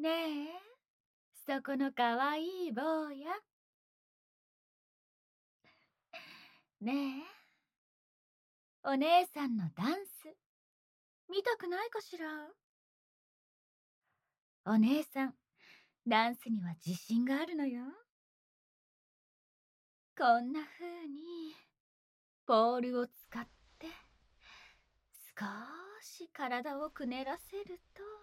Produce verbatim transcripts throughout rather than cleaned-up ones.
ねえ、そこのかわいい坊や。ねえ、お姉さんのダンス、見たくないかしら？お姉さん、ダンスには自信があるのよ。こんな風に、ポールを使って、少し体をくねらせる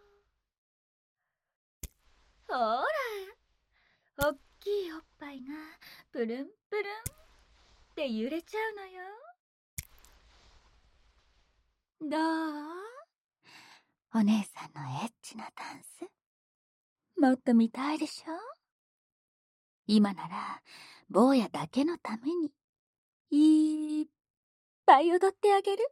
と、ほら、おっきいおっぱいがプルンプルンって揺れちゃうのよ。どう？お姉さんのエッチなダンス、もっと見たいでしょ？今なら、坊やだけのために、いっぱい踊ってあげる。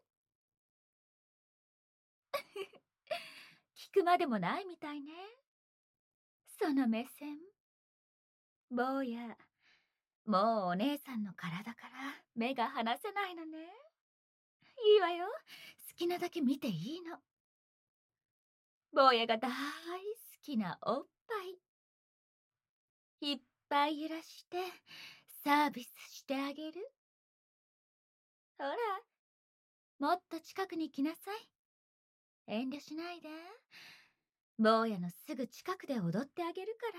聞くまでもないみたいね。その目線。坊や、もうお姉さんの体から目が離せないのね。いいわよ。好きなだけ見ていいの。坊やが大好きなおっぱい。いっぱい揺らしてサービスしてあげる。ほら、もっと近くに来なさい。遠慮しないで。坊やのすぐ近くで踊ってあげるから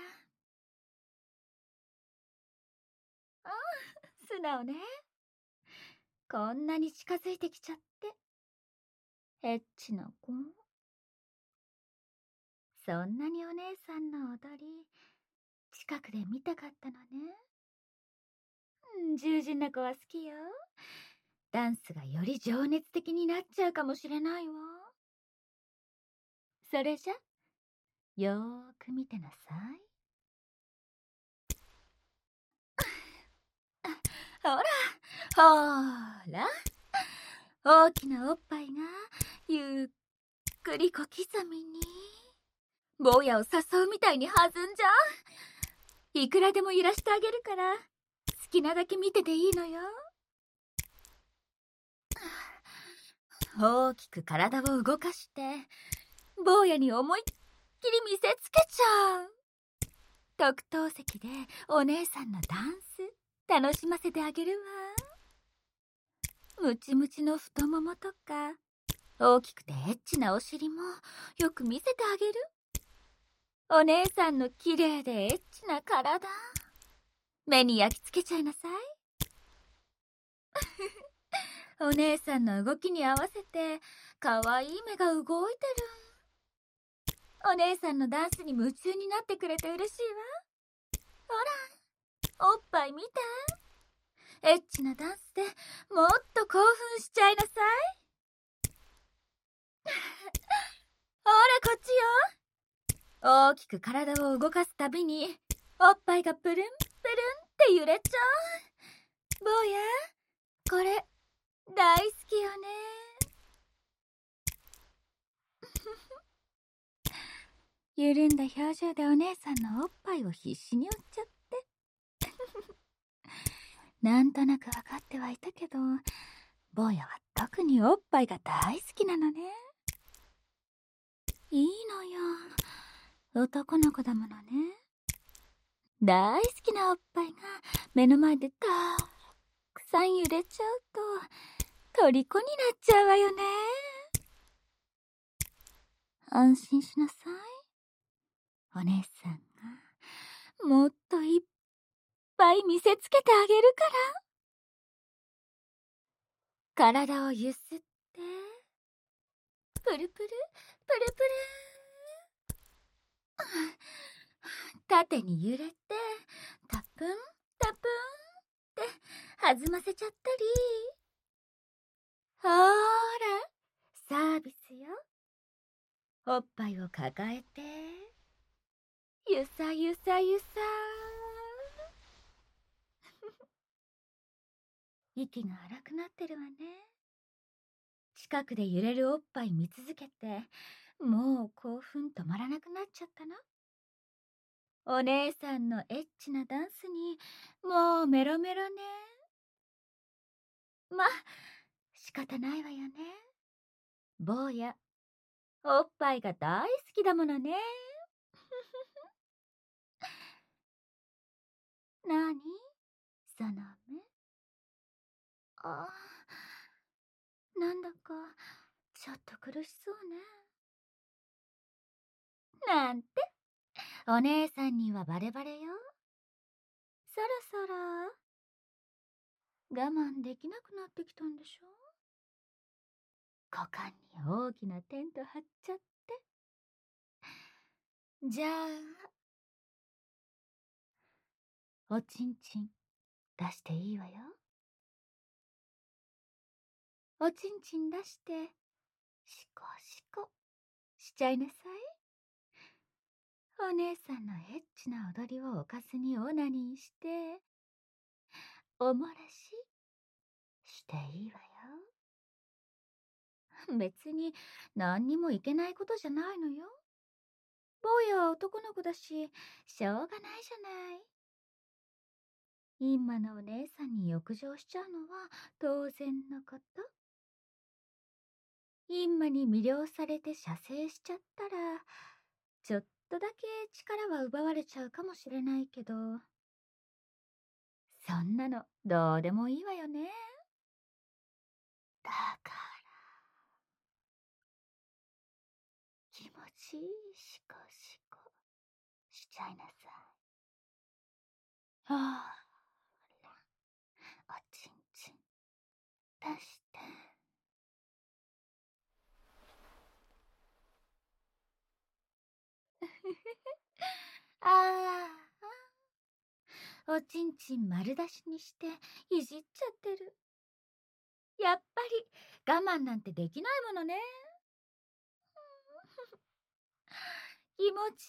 。ああ、素直ね。こんなに近づいてきちゃって。エッチな子。そんなにお姉さんの踊り、近くで見たかったのね。うん、従順な子は好きよ。ダンスがより情熱的になっちゃうかもしれないわ。それじゃ、よーく見てなさい。ほら、ほーら。大きなおっぱいが、ゆっくり小刻みに、坊やを誘うみたいに弾んじゃう。いくらでも揺らしてあげるから、好きなだけ見てていいのよ。大きく体を動かして、坊やに思いっきり見せつけちゃう。特等席でお姉さんのダンス、楽しませてあげるわ。ムチムチの太ももとか、大きくてエッチなお尻もよく見せてあげる。お姉さんの綺麗でエッチな体、目に焼き付けちゃいなさい。お姉さんの動きに合わせて、かわいい目が動いてる。お姉さんのダンスに夢中になってくれて嬉しいわ。ほら、おっぱい見て。エッチなダンスでもっと興奮しちゃいなさい。ほら、こっちよ。大きく体を動かすたびに、おっぱいがプルンプルンって揺れちゃう。坊や、これ、大好きよね。緩んだ表情でお姉さんのおっぱいを必死に追っちゃって。なんとなく分かってはいたけど、坊やは特におっぱいが大好きなのね。いいのよ。男の子だものね。大好きなおっぱいが目の前でたくさん揺れちゃうと、虜になっちゃうわよね。安心しなさい。お姉さんがもっといっぱい見せつけてあげるから。体をゆすって、プルプル、プルプル。縦に揺れて、タプン、タプンって弾ませちゃったり。ほーら、サービスよ。おっぱいを抱えて、ゆさゆさゆさ息が荒くなってるわね。近くで揺れるおっぱい見続けて、もう興奮止まらなくなっちゃったの。お姉さんのエッチなダンスに、もうメロメロね。ま、仕方ないわよね。坊や、おっぱいが大好きだものね。 なにその目。あ、なんだかちょっと苦しそうね。なんて、お姉さんにはバレバレよ。そろそろ我慢できなくなってきたんでしょ。股間に大きなテント張っちゃって。じゃあ、おちんちん出していいわよ。おちんちん出して、シコシコしちゃいなさい。お姉さんのエッチな踊りをおかずにオナニーして、おもらししていいわよ。別に何にもいけないことじゃないのよ。坊やは男の子だし、しょうがないじゃない。今のお姉さんに欲情しちゃうのは当然のこと。インマに魅了されて射精しちゃったら、ちょっとだけ力は奪われちゃうかもしれないけど、そんなのどうでもいいわよね。だから気持ちいいシコシコしちゃいなさい。ほら、おちんちん出して。ああ、おちんちん丸出しにしていじっちゃってる。やっぱり我慢なんてできないものね。気持ちいいわね。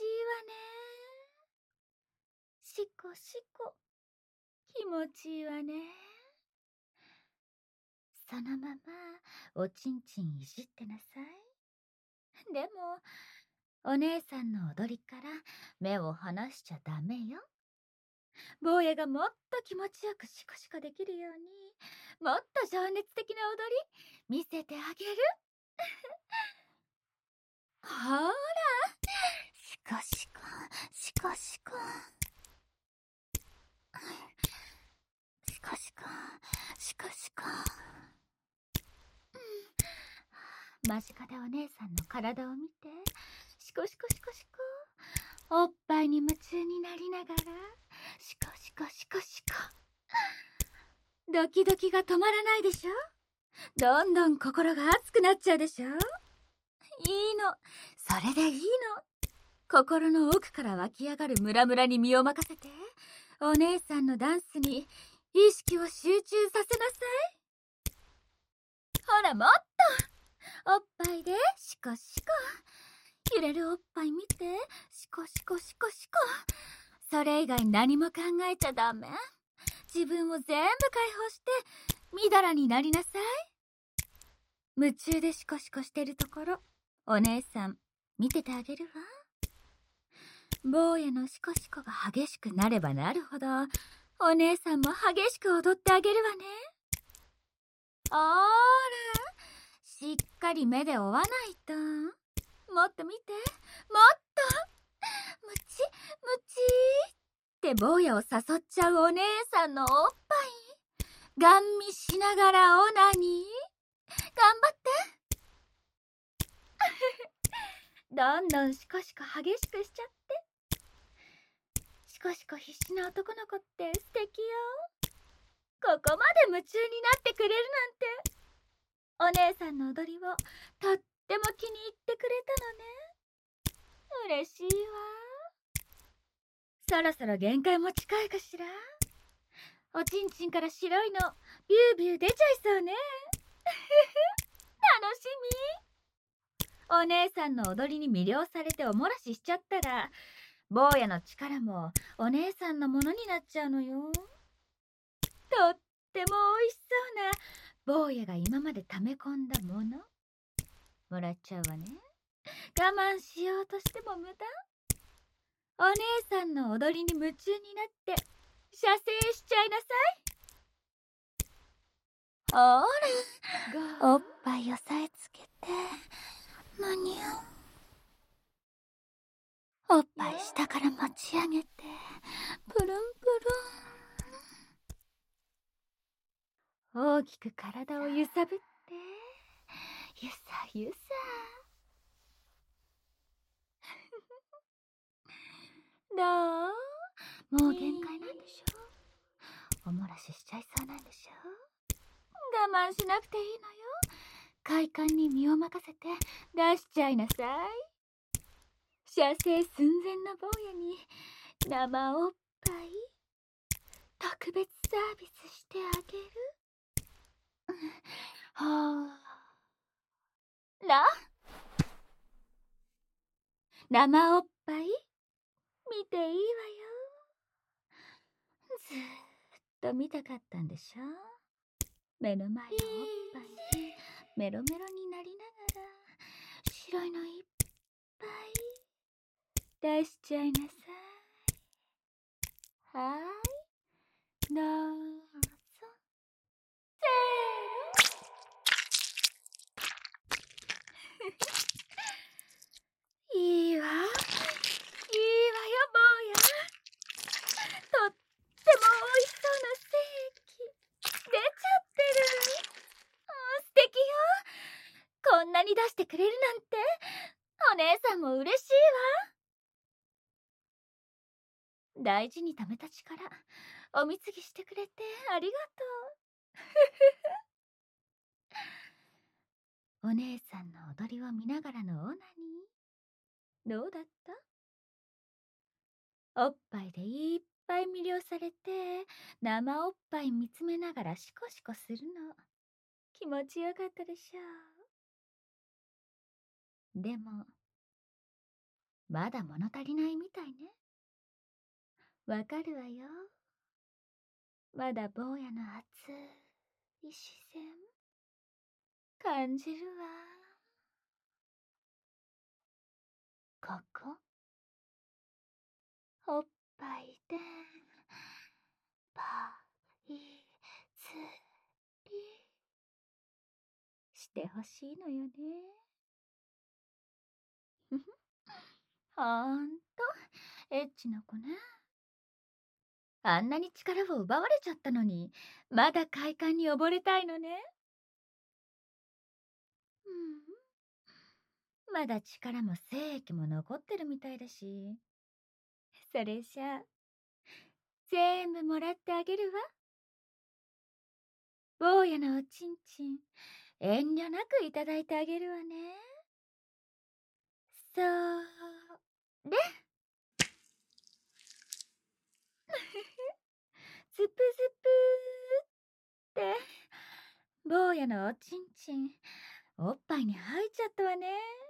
しこしこ気持ちいいわね。そのままおちんちんいじってなさい。でもお姉さんの踊りから目を離しちゃダメよ。坊やがもっと気持ちよくシコシコできるように、もっと情熱的な踊り見せてあげる。ほら、シコシコシコシコシコシコシコシコ。間近でお姉さんの体を見て、シコシコシコシコ、おっぱいに夢中になりながら、シコシコシコシコ。ドキドキが止まらないでしょ。どんどん心が熱くなっちゃうでしょ。いいの、それでいいの。心の奥から湧き上がるムラムラに身を任せて、お姉さんのダンスに意識を集中させなさい。ほら、もっとおっぱいでシコシコ。揺れるおっぱい見て、シコシコシコシコ。それ以外何も考えちゃダメ。自分を全部解放して、みだらになりなさい。夢中でシコシコしてるところ、お姉さん見ててあげるわ。坊やのシコシコが激しくなればなるほど、お姉さんも激しく踊ってあげるわね。あーら、しっかり目で追わないと。もっと見て、もっとムチムチって坊やを誘っちゃうお姉さんのおっぱい、ガン見しながらオナニー頑張ってどんどんシコシコ激しくしちゃって。シコシコ必死な男の子って素敵よ。ここまで夢中になってくれるなんて。お姉さんの踊りをとっても気に入ってくれたのね。嬉しいわ。そろそろ限界も近いかしら。おちんちんから白いのビュービュー出ちゃいそうね。楽しみ。お姉さんの踊りに魅了されておもらししちゃったら、坊やの力もお姉さんのものになっちゃうのよ。とっても美味しそうな坊やが今まで溜め込んだものもらっちゃうわね。我慢しようとしても無駄。お姉さんの踊りに夢中になって射精しちゃいなさい。ほら、おっぱい押さえつけて、むにゅおっぱい下から持ち上げて、プルンプルン。 大きく体を揺さぶって、ゆさゆさ。どう？もう限界なんでしょ？おもらししちゃいそうなんでしょ？我慢しなくていいのよ。快感に身を任せて出しちゃいなさい。射精寸前の坊やに生おっぱい特別サービスしてあげる。ほら、生おっぱい見ていいわよ。ずーっと見たかったんでしょ？目の前のおっぱいにメロメロになりながら白いのいっぱい出しちゃいなさい。はーい、どうぞ。せーの。いいわ、いいわよ、坊や。とってもおいしそうなステーキ出ちゃってる。素敵よ。こんなに出してくれるなんて、お姉さんも嬉しいわ。大事に貯めた力、お貢ぎしてくれてありがとう。お姉さんの踊りを見ながらのオナニー、どうだった？おっぱいでいっぱい魅了されて、生おっぱい見つめながらシコシコするの、気持ちよかったでしょう。でも、まだ物足りないみたいね。わかるわよ。まだ坊やの熱い視線感じるわ。ここ、おっぱいでパイ釣りしてほしいのよね。ほんとエッチな子ね。あんなに力を奪われちゃったのに、まだ快感に溺れたいのね。うん、まだ力も精液も残ってるみたいだし。それじゃあ全部もらってあげるわ。坊やのおちんちん遠慮なくいただいてあげるわね。それスプスプーって坊やのおちんちんおっぱいに入っちゃったわね。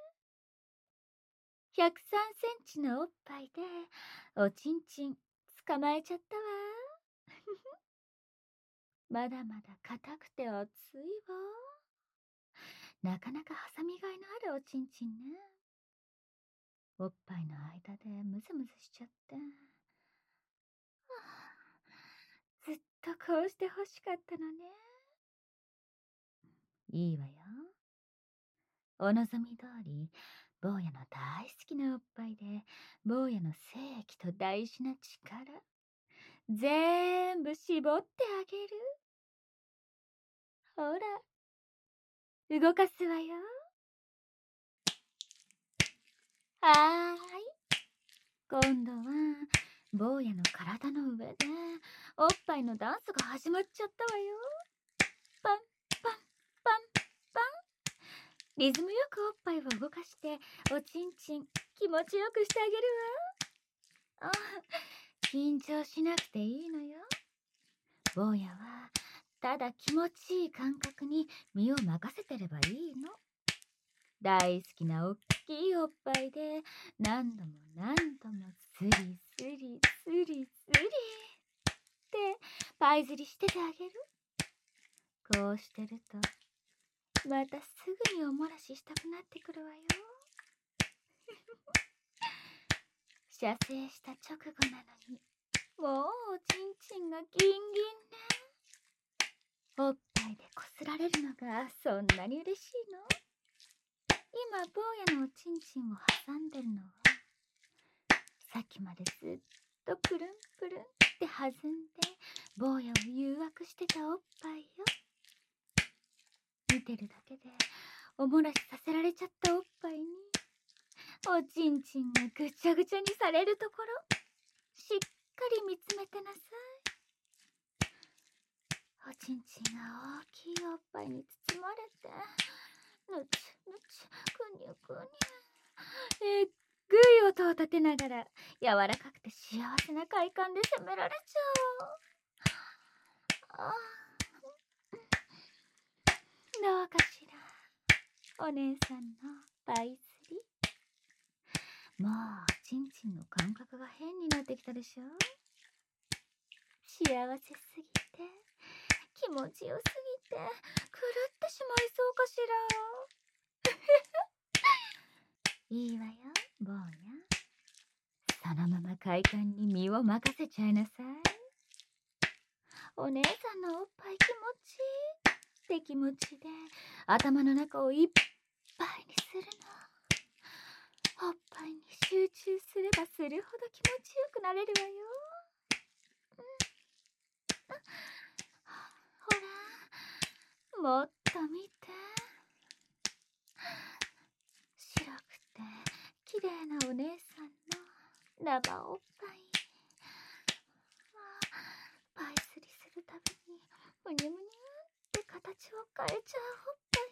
ひゃくさんセンチのおっぱいでおちんちん捕まえちゃったわ。まだまだ硬くて熱いわ。なかなか挟みがいのあるおちんちんね。おっぱいの間でムズムズしちゃって、はあ、ずっとこうして欲しかったのね。いいわよ。お望み通り坊やの大好きなおっぱいで坊やの精液と大事な力全部絞ってあげる。ほら、動かすわよ。はーい。今度は坊やの体の上でおっぱいのダンスが始まっちゃったわよ。パンパンパンパン。リズムよくおっぱいを動かしておちんちん気持ちよくしてあげるわ。あ、緊張しなくていいのよ。坊やはただ気持ちいい感覚に身を任せてればいいの。大好きなおっきいおっぱいで何度も何度もスリスリスリスリってパイ釣りしててあげる。こうしてるとまたすぐにおもらししたくなってくるわよ。射精した直後なのにもうおちんちんがギンギンね。おっぱいでこすられるのがそんなに嬉しいの？今坊やのおちんちんを挟んでるのはさっきまでずっとプルンプルンって弾んで坊やを誘惑してたおっぱいよ。 見てるだけでおもらしさせられちゃったおっぱいにおちんちんがぐちゃぐちゃにされるところしっかり見つめてなさい。おちんちんが大きいおっぱいに包まれてぬちぬちくにゅくにゅえっぐい音を立てながら柔らかくて幸せな快感で責められちゃう。あどうかしらお姉さんのパイスリ。もうちんちんの感覚が変になってきたでしょ。幸せすぎて気持ちよすぎて狂ってしまいそうかしら。いいわよ坊や、そのまま快感に身を任せちゃいなさい。お姉さんのおっぱい気持ちいいって気持ちで頭の中をいっぱいにするの。おっぱいに集中すればするほど気持ちよくなれるわよ。うん、ほらもっと見て、白くて綺麗なお姉さんの生おっぱい。パイスリするたびにむにゅむにゅって形を変えちゃうおっぱい。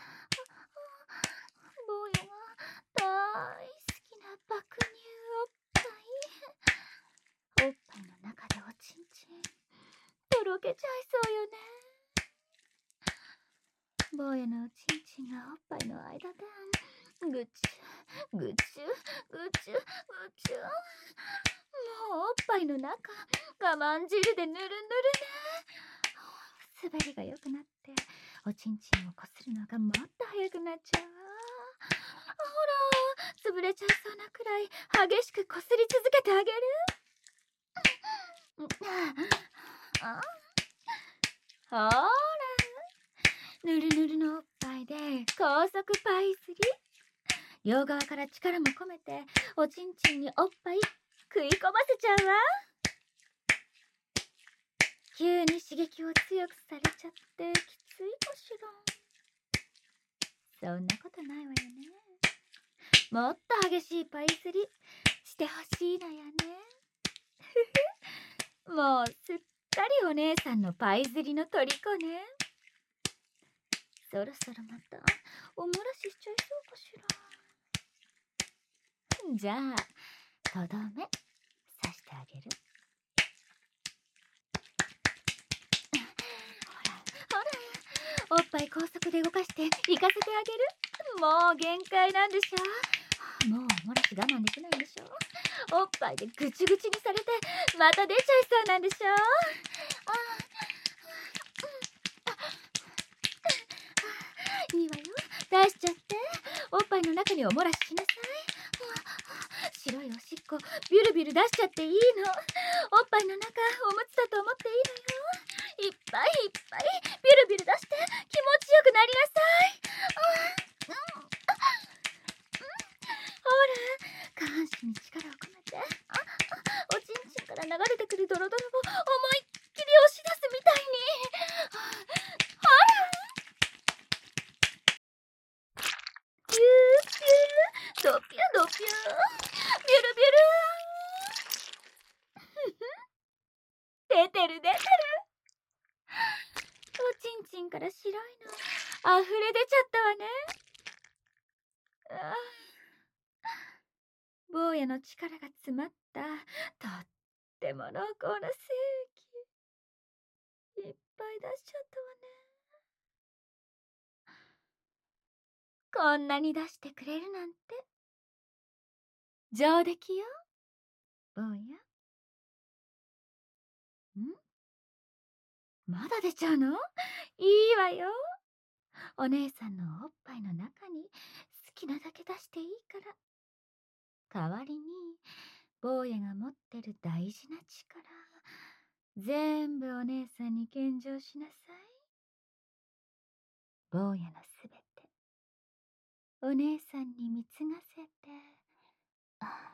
坊やが大好きな爆乳おっぱい。おっぱいの中でおちんちんとろけちゃいそうよね。坊やのおちんちんがおっぱいの間でぐちゅぐちゅぐちゅぐちゅ。もうおっぱいの中我慢汁でぬるぬるね。滑りが良くなっておちんちんをこするのがもっと早くなっちゃうわ。ほら潰れちゃいそうなくらい激しくこすり続けてあげる。あほらぬるぬるのおっぱいで高速パイスリ。両側から力も込めておちんちんにおっぱい食い込ませちゃうわ。急に刺激を強くされちゃってきついかしら。そんなことないわよね。もっと激しいパイスリしてほしいのよね。もうすっかりお姉さんのパイ釣りの虜ね。そろそろまたお漏らししちゃいそうかしら。じゃあとどめさしてあげる。ほらほらおっぱい高速で動かして行かせてあげる。もう限界なんでしょ。もうお漏らし我慢できないんでしょ。おっぱいでぐちぐちにされてまた出ちゃいそうなんでしょ。あいいわよ出しちゃって。おっぱいの中にお漏らししなさい。白いおしっこビュルビュル出しちゃっていいの。おっぱいの中おむつだと思っていいのよ。いっぱいいっぱいビュルビュル出して気持ちよくなりなさい。うん、ほら下半身に力を込めて、ああおちんちんから流れてくるドロドロを思いっきり押し出すみたいに。ほらピューピュードピュドピュービュルビュル出てる出てる。おちんちんから白いの溢れ出ちゃったわね。あ坊やの力が詰まったとっても濃厚な精液いっぱい出しちゃったわね。こんなに出してくれるなんて上出来よ坊や。んまだ出ちゃうの？いいわよ。お姉さんのおっぱいの中に好きなだけ出していいから。代わりに坊やが持ってる大事な力全部お姉さんに献上しなさい。坊やのすべてお姉さんに貢がせて。あ